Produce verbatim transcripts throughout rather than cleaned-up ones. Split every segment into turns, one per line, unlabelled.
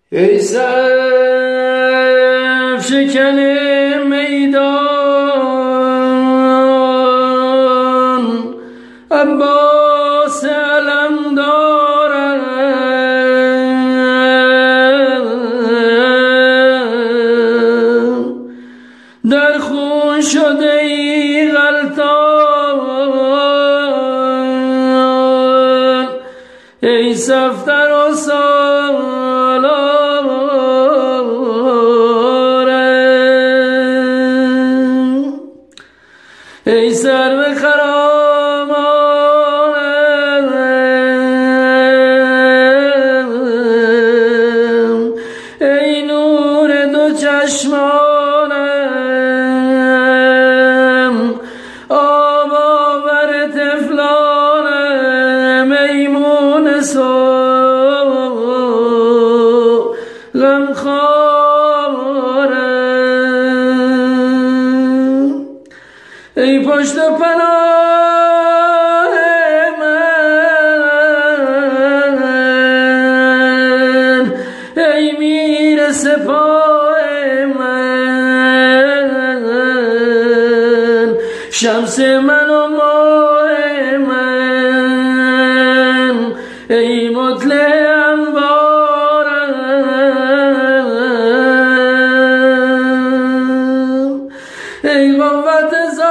ای صف شکن میدان عباس علمدارم در خون شده ای غلطان ای صفتر و سالارم ای سرو خرامانم ای نور دو چشمانم آب آور طفلانم میمون سو غمخوارم ای پشت پناه من ای میر سپاه من شمس من و ماه من ای مطلع انوارم ای قوت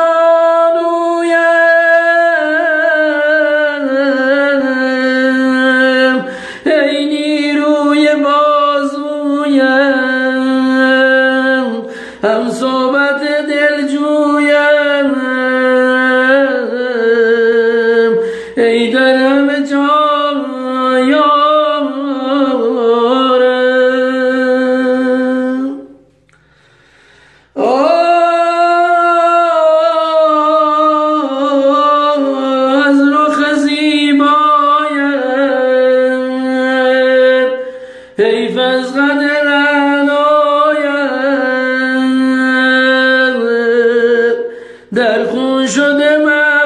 زانویم ای نیروی بازویم هم صحبت دلجویم ای در همه جا یارم از رخ زیبایت حیف از قد رعنایت در خون شده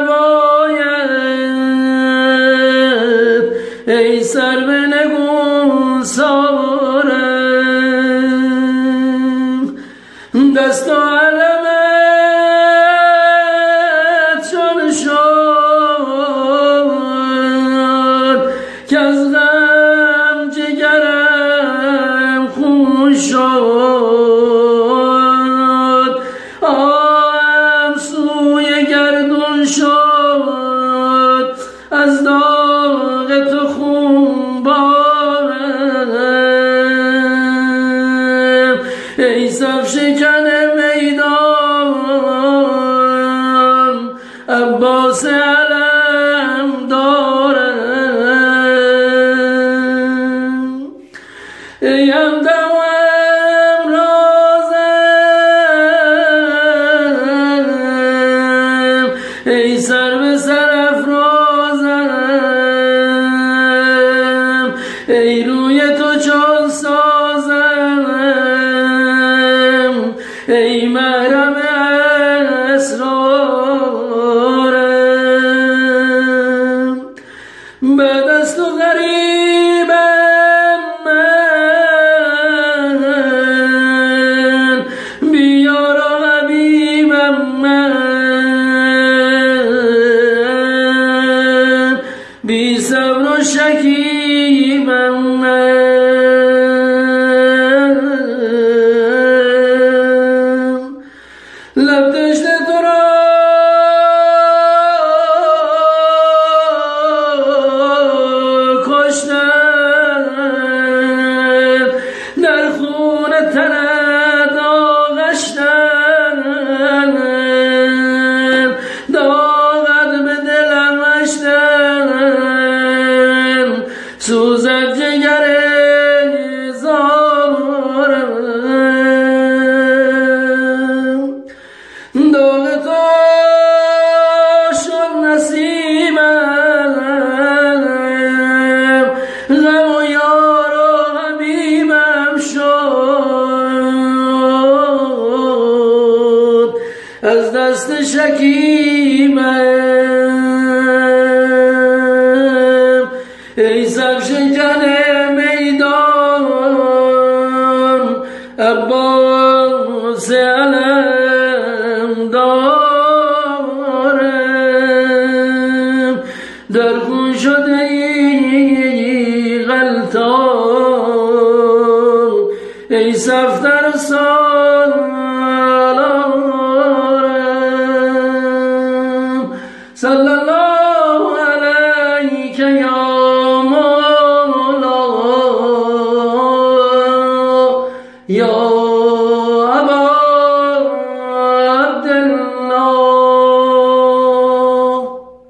مبایت ای سرو نگونسارم دست و علمت چون شد که از غم جگرم خون شد آهم سوی گردون شد از داغ تو خون بارم ای صف شکن میدان عباس علم دارم ای همدم و امرازم ای سرو سرافرازم ای روی تو چون سازم ای محرم اسرارم بعد از تو غریبم من بی یار و حبیبم من بی صبر و شکیبم من لب دشت تو را کشتن در خون تنت آغشتن داغت به دلم اشتن سوزد جگر زارم داغ تو شد نصیبم غم و یار و حبیبم شد از دست شکیبم ای صف شکن میدان عباس علم دارم در خون شده ای غلطان ای صفدر سال